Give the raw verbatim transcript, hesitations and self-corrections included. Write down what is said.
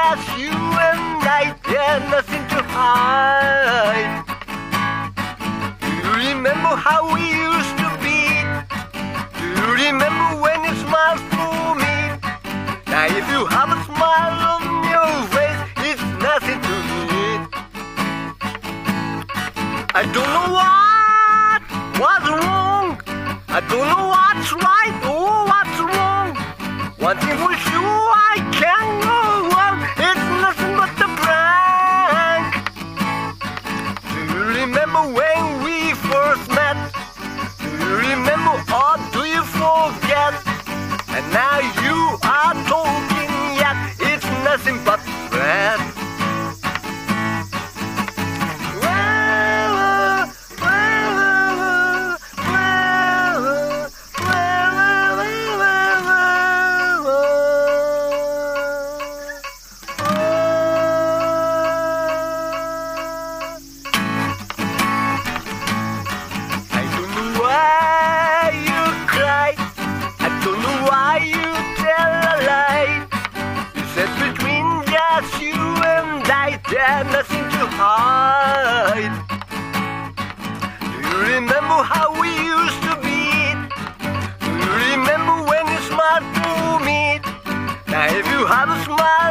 just you and I, there's nothing to hide. Do you remember how we used to be? Do you remember when you smiled for me? Now if you have a smile on your face, it's nothing to me. I don't know what was wrong. I don't know what's right or what's wrong. One thing for sure, I can't go wrong. It's nothing but a prank. Do you remember when we first met? Do you remember or do you forget? And now you are talking, yet it's nothing but threat. There's nothing to hide. Do you remember how we used to be? Do you remember when you smiled for me? Now if you have a smile